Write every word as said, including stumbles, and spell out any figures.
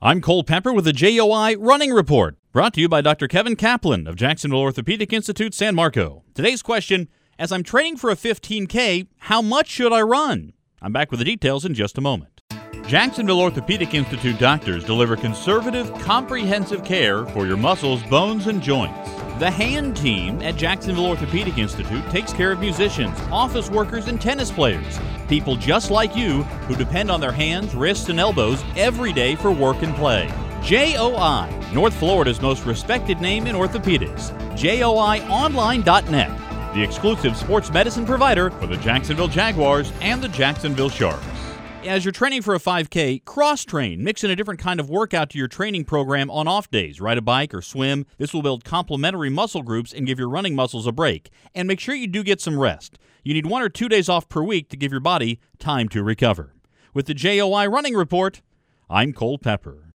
I'm Cole Pepper with the J O I Running Report, brought to you by Doctor Kevin Kaplan of Jacksonville Orthopedic Institute, San Marco. Today's question, as I'm training for a fifteen K, how much should I run? I'm back with the details in just a moment. Jacksonville Orthopedic Institute doctors deliver conservative, comprehensive care for your muscles, bones, and joints. The hand team at Jacksonville Orthopedic Institute takes care of musicians, office workers, and tennis players. People just like you who depend on their hands, wrists, and elbows every day for work and play. J O I, North Florida's most respected name in orthopedics. J O I online dot net, the exclusive sports medicine provider for the Jacksonville Jaguars and the Jacksonville Sharks. As you're training for a five K, cross-train. Mix in a different kind of workout to your training program on off days. Ride a bike or swim. This will build complementary muscle groups and give your running muscles a break. And make sure you do get some rest. You need one or two days off per week to give your body time to recover. With the J O I Running Report, I'm Cole Pepper.